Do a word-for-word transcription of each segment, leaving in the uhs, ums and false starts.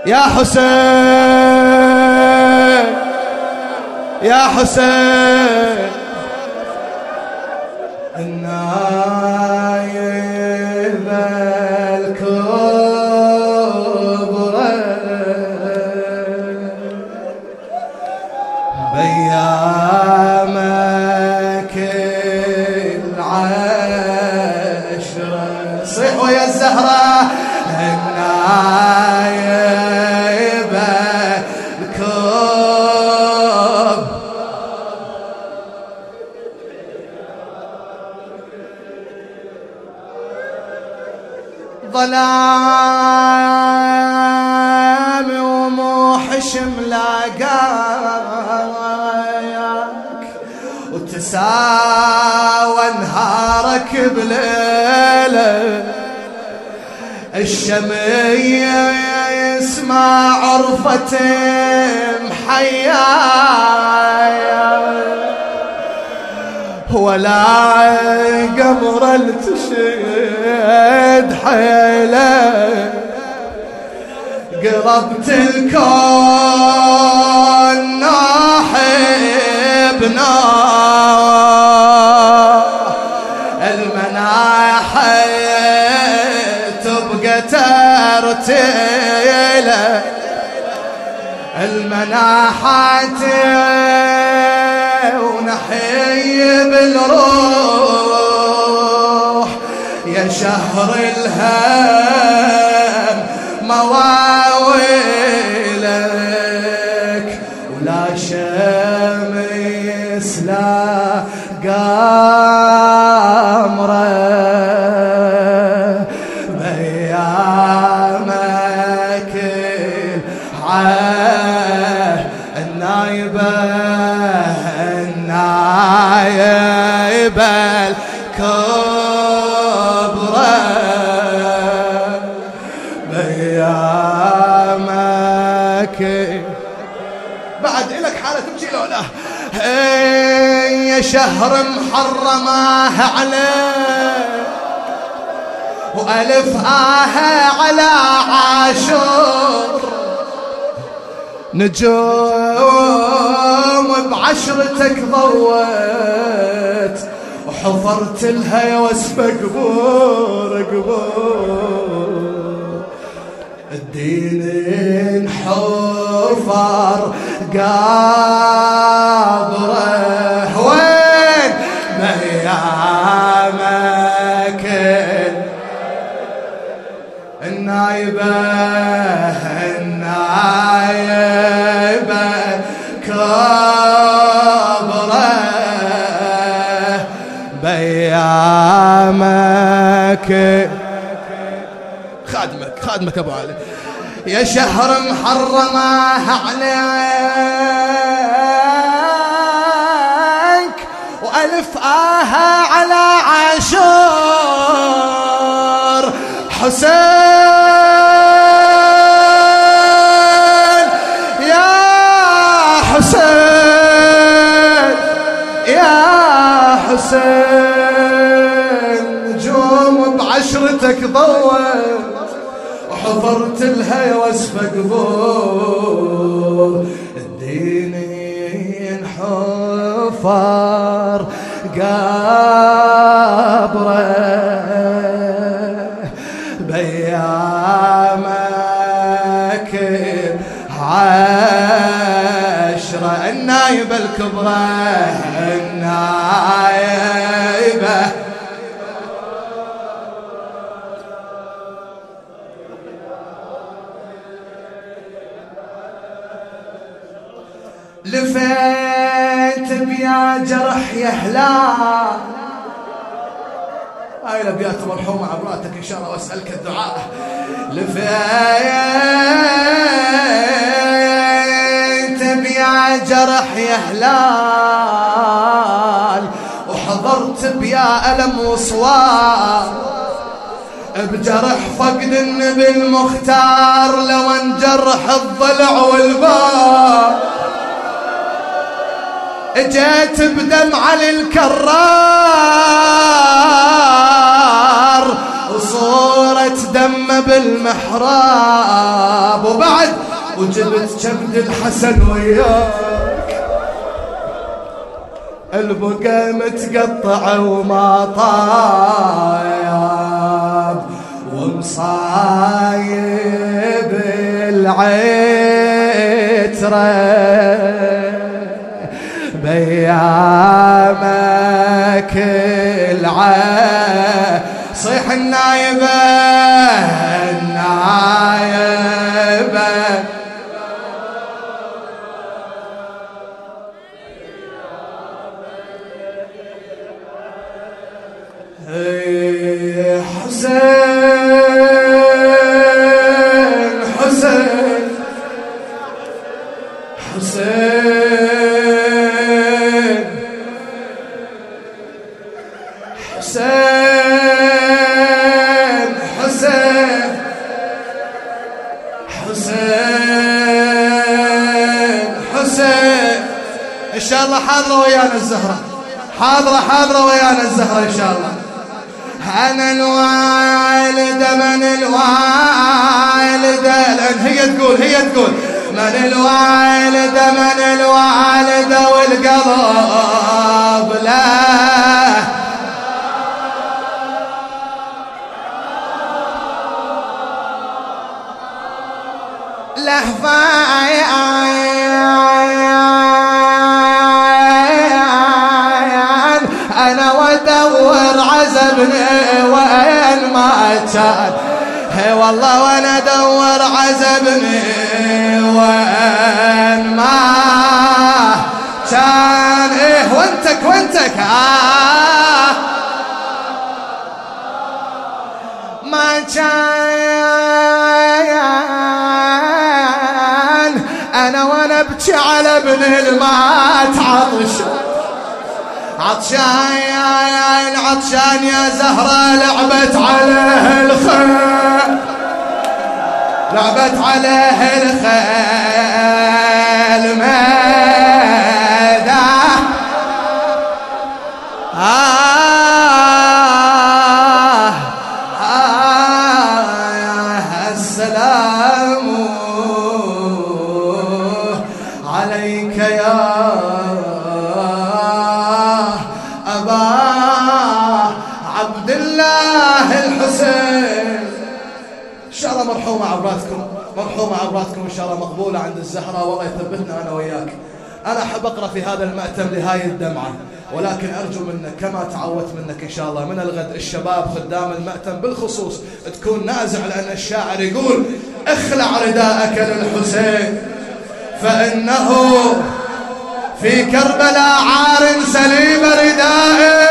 يا حسين يا حسين النايب الكبرى بيامك العشرة صيحوا يا الزهرة النايب الكبرى ظلام وموحش ملاقاك وتساوى نهارك بليله الشمية يسمع عرفة محيايا ولا قمر التشد حيله قربت الكون ناحب نار المناحة تبقى ترتيله المناحة ونحي بالروح يا شهر الهم مواويلك ولا شمس لا قمره بيامك النايبة النايبة الكبرى بيامك بعد إلك حالة تمشي لولا يا شهر محرمه عليك وألف آه على عاشور نجوم بعشرتك ضوت وحفرت لها يا وسف قبور قبور الدين انحفر قابره وين ميامك النايبة النايبة كبرى بيامك خادمك خادمك ابو علي يا شهر محرمه عليك والف آها على عاشور حسين يا حسين يا حسين نجوم بعشرتك ضوت وحفرت لها يا وسف قبور الدين ينحفر قبره بيامك عشرة النايبة الكبرى النايبة لفيت بيا جرح يا هلال هاي الابيات مرحومه عبراتك ان شاء الله واسالك الدعاء لفيت بيا جرح يا هلال وحضرت بيا الم وصوار بجرح فقد النبي المختار لو انجرح الضلع والبار اجيت بدمع للكرار وصورة دم بالمحراب، وبعد وجبت كبد الحسن وياك، البقى متقطع وما طايب، ومصايب العترة بيامك العين. صيح النايبة النايبة حسين حسين حسين حسين حسين حسين حسين. إن شاء الله حاضرة ويانا الزهرة، حاضرة حاضرة ويانا الزهرة إن شاء الله. أنا الوالدة من الوالدة، لأن هي تقول هي تقول من الوالدة من الوالدة والقلب لا لهفاي. أنا ودور عزبني وين ما كان، هي والله وانا ادور عزبني وين ما كان. ايه وانتك وانتك آه ما كان. انا وانا ابكي على ابن المات عطشان عطشان عطشان يا زهرة، لعبت عليه الخيل لعبت عليه الخيل ماذا آه آه السلام عليك يا عبد الله الحسين. إن شاء الله مرحومة عبراتكم، مرحومة عبراتكم إن شاء الله مقبولة عند الزهرة، والله يثبتنا أنا وياك. أنا أحب أقرأ في هذا المأتم لهاي الدمعة، ولكن أرجو منك كما تعودت منك إن شاء الله من الغد الشباب خدام المأتم بالخصوص تكون نازع، لأن الشاعر يقول اخلع رداءك للحسين فإنه في كربلاء عار سليم ردائه.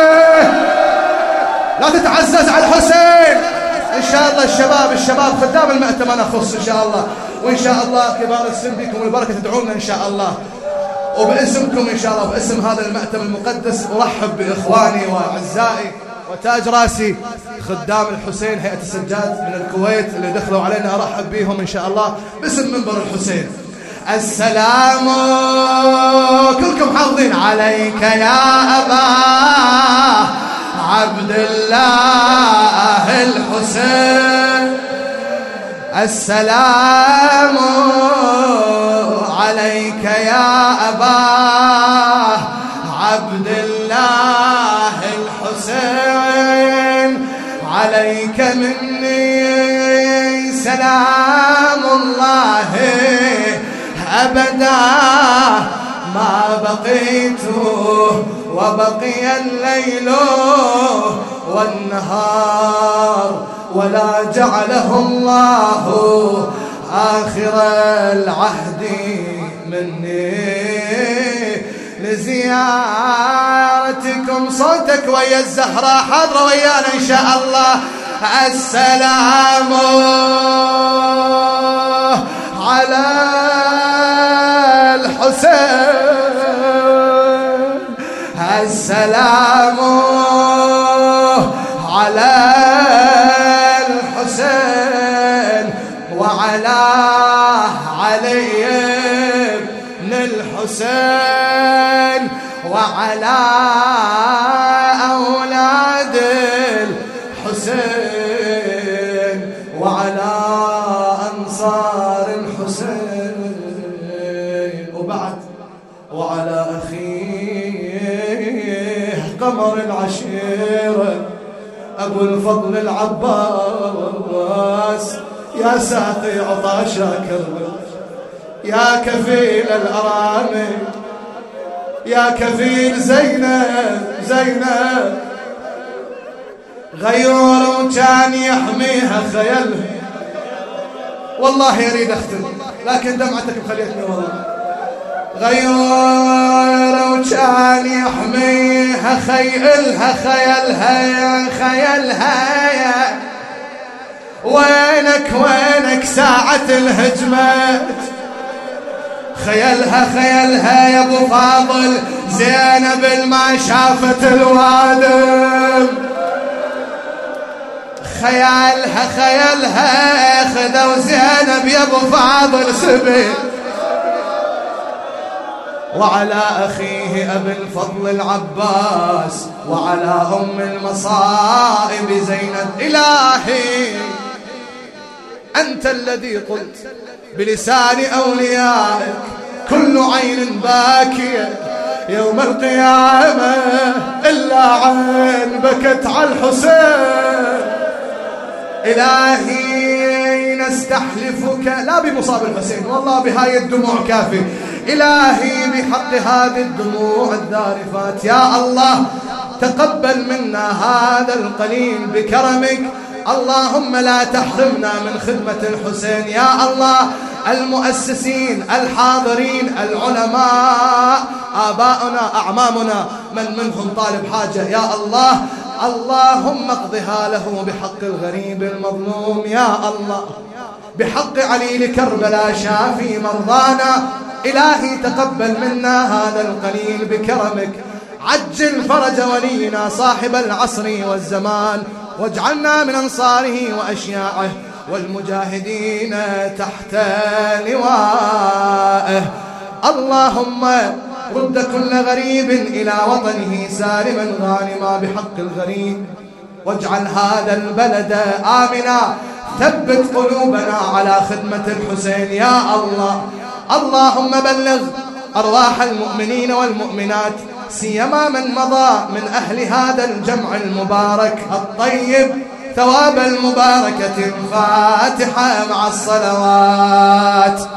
لا تتعزز على الحسين. إن شاء الله الشباب الشباب خدام المأتم أنا أخص إن شاء الله، وإن شاء الله كبار السن بكم البركة تدعونا إن شاء الله، وباسمكم إن شاء الله باسم هذا المأتم المقدس أرحب بإخواني وأعزائي وتاج راسي خدام الحسين هيئة السجاد من الكويت اللي دخلوا علينا، أرحب بهم إن شاء الله باسم منبر الحسين. السلام كلكم حافظين عليك يا أبا عبد الله الحسين. السلام عليك يا أبا عبد الله الحسين، عليك مني سلام الله أبدا ما بقيت وبقي الليل والنهار، ولا جعله الله آخر العهد مني لزيارتكم. صوتك ويا الزهراء حاضرة ويانا إن شاء الله. السلام على الحسين، السلام على الحسين وعلى علي بن الحسين وعلى أولاد الحسين. أكبر العشيرة أبو الفضل العباس، يا ساقي عطاشا كربل، يا كفيل الأرامل، يا كفيل زينب زينب. غيور كان يحميها خيلها، والله يريد أختم لكن دمعتك مخليتني والله. غيور كان يحميها خيلها خيلها يا خيلها يا وينك وينك ساعة الهجمة. خيلها خيلها يا ابو فاضل، زينب ما شافت الوادم. خيالها خيالها خذوا زينب يا ابو فاضل سبيل، وعلى أخيه أبي الفضل العباس، وعلى أم المصائب زينب. إلهي أنت الذي قلت بلسان أوليائك كل عين باكية يوم القيامة إلا عين بكت على الحسين. إلهي نستحلفك لا بمصاب الحسين والله بهاي الدموع كافي، إلهي بحق هذه الدموع الذارفات يا الله تقبل منا هذا القليل بكرمك. اللهم لا تحرمنا من خدمة الحسين يا الله. المؤسسين الحاضرين العلماء آباؤنا أعمامنا من منهم طالب حاجة يا الله، اللهم اقضها له بحق الغريب المظلوم يا الله، بحق علي لكربلاء شافي مرضانا. إلهي تقبل منا هذا القليل بكرمك، عجل فرج ولينا صاحب العصر والزمان، واجعلنا من أنصاره وأشياعه والمجاهدين تحت لوائه. اللهم رد كل غريب إلى وطنه سالما غانما بحق الغريب، واجعل هذا البلد آمنا، ثبت قلوبنا على خدمة الحسين يا الله. اللهم بلغ أرواح المؤمنين والمؤمنات سيما من مضى من أهل هذا الجمع المبارك الطيب ثواب المباركة. الفاتحة مع الصلوات.